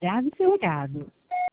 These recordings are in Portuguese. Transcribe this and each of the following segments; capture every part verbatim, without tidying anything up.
Grave seu recado.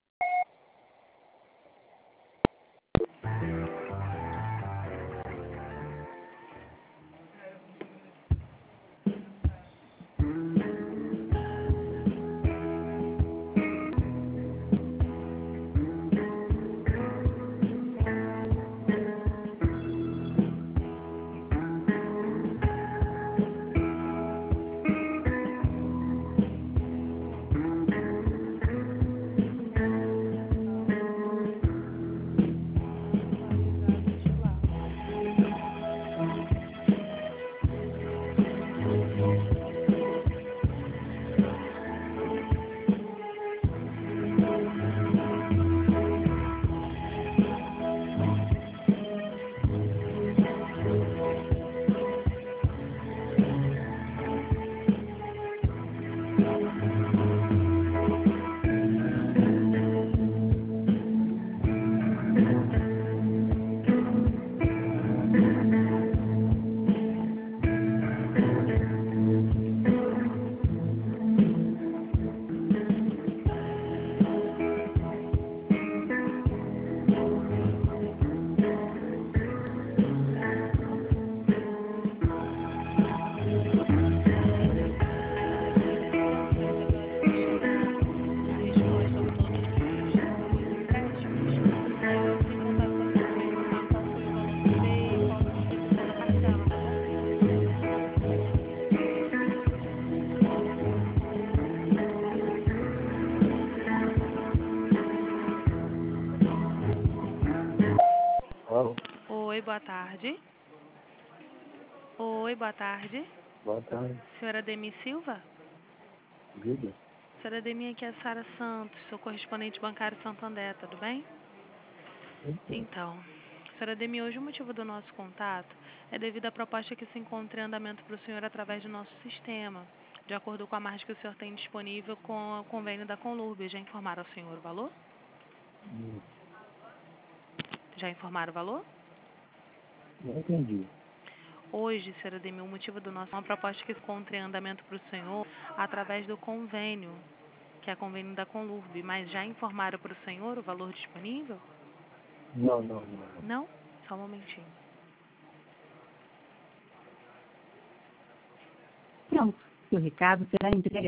Alô? Oi, boa tarde. Oi, boa tarde. Boa tarde. Senhora Demi Silva? Diga. Senhora Demi, aqui é a Sara Santos, sou correspondente bancário Santander, tudo bem? Então, senhora Demi, hoje o motivo do nosso contato é devido à proposta que se encontra em andamento para o senhor através do nosso sistema, de acordo com a margem que o senhor tem disponível com o convênio da Conlurb. Já informaram ao senhor o valor? Hum, Já informaram o valor? Não entendi. Hoje, senhora Demi, o motivo do nosso é uma proposta que se encontra em andamento para o senhor através do convênio, que é convênio da Conlurb, mas já informaram para o senhor o valor disponível? Não, não, não. Não? Só um momentinho. Pronto. Seu recado será entregue